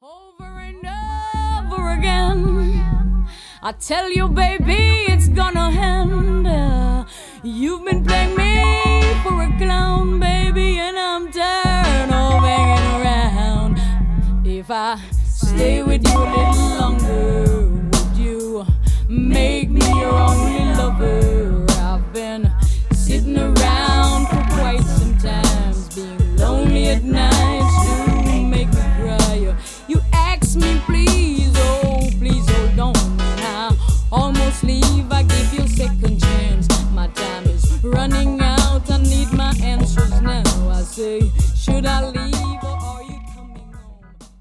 Over and over again, I tell you, baby, it's gonna end. You've been playing me for a clown, baby, and I'm tired of hanging around. If I stay with you a little